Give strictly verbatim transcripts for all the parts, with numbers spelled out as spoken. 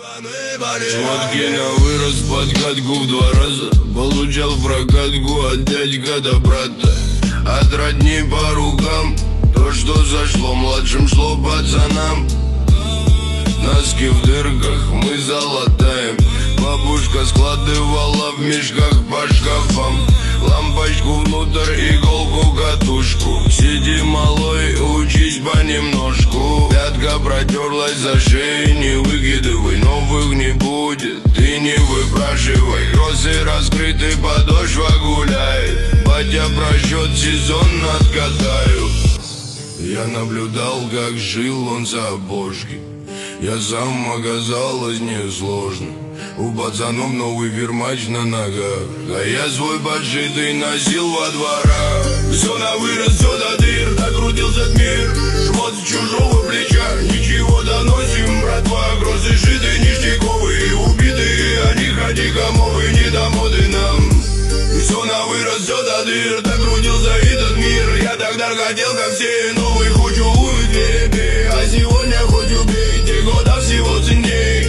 Шмотки на вырос, подкатку в два раза. Получал в прокатку от дядька до брата. От родни по рукам. То, что зашло младшим, шло пацанам. Носки в дырках, мы золотаем. Бабушка складывала в мешках по шкафам. Лампочку внутрь, иголку, катушку. Сиди, малой, учись понемножку. Пятка протерлась за шеей, не выкидывай. Новых не будет, ты не выпрашивай. Кроссы раскрыты, подошва гуляет. Батя просчет, сезон откатаю. Я наблюдал, как жил он сапожки. Я сам, оказалось, несложно. У пацанов новый фирмач на ногах, а я свой подшитый носил во дворах. Все на вырос, все до дыр, докрутился мир. Шмот с чужого плеча, ничего доносим, братва. Кроссы шиты, ништяковые, убитые, они ходи комовы, не до моды нам. Все на вырос, все до дыр, докрутился этот мир. Я тогда хотел, как все, новый хочу уйти, а сегодня хоть убей, те года всего ценней.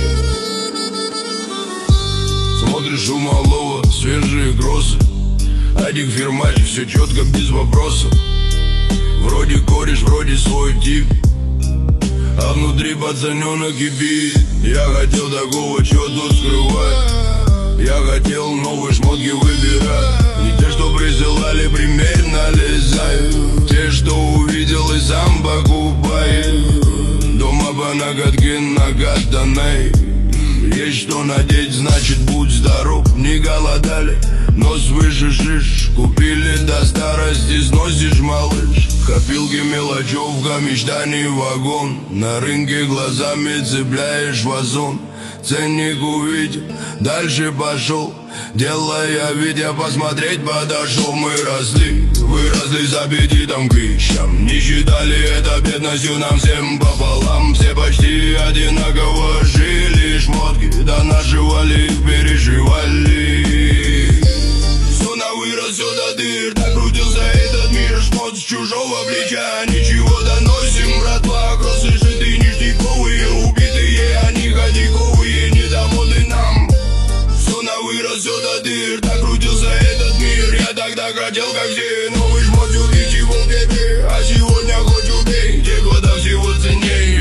Смотришь у малого свежие кроссы, один фирмач, все четко, без вопросов. Вроде кореш, вроде свой тип, а внутри пацаненок кипит. Я хотел такого, чё тут скрывать. Я хотел новые шмотки выбирать. Не те, что присылали, примерно лезаю. Те, что увидел и сам покупаю. Дома по ноготке накатанной. Есть что надеть, значит будь здоров. Не голодали, нос выше шиш. Купили до старости, сносишь, малыш. Копилки, мелочевка, мечтаний вагон. На рынке глазами цепляешь вазон. Ценник увидел, дальше пошел. Делая вид, я посмотреть подошел. Мы росли, выросли с аппетитом к вещам. Не считали это бедностью, нам всем пополам. Все почти одинаково жили, шмотки донашивали, переживали. Все на вырос, все до дыр, докрутился этот мир. Шмот с чужого плеча, ничего доносим, братва. Кроссы шиты, ништяковые, убитые, они ходиковые, не до моды нам. Все на вырос, все до дыр, докрутился этот мир. Я тогда хотел, как все, новый шмот убить его в тебе, а сегодня хоть убей, те года всего ценней.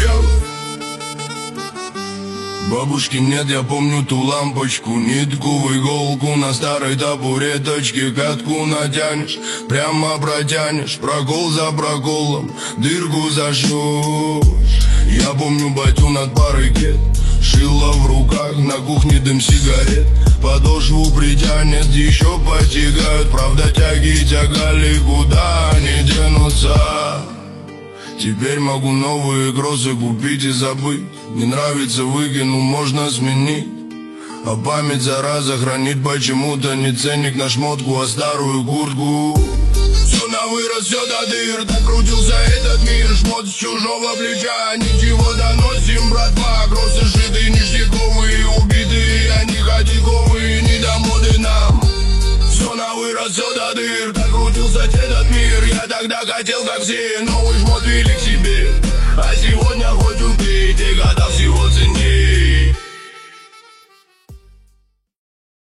Бабушки нет, я помню ту лампочку, нитку в иголку. На старой табуреточке катку натянешь, прямо протянешь, прокол за проколом, дырку зашьешь. Я помню батю над парой кет, шила в руках, на кухне дым сигарет. Подошву притянет, еще потягают. Правда тяги тягали, куда они денутся. Теперь могу новые кроссы купить и забыть. Не нравится, выкину, можно сменить. А память, зараза, хранит почему-то не ценник на шмотку, а старую куртку. Все на вырос, все до дыр, докрутился этот мир. Шмот с чужого плеча, ничего доносим, братва. Кроссы шиты, ништяковые, убитые, они ходиковые, не до моды нам. Все на вырос, все до дыр, докрутился этот мир. Я тогда хотел, как все, новый шмот вели к себе, а сегодня хоть убей, те года всего ценней.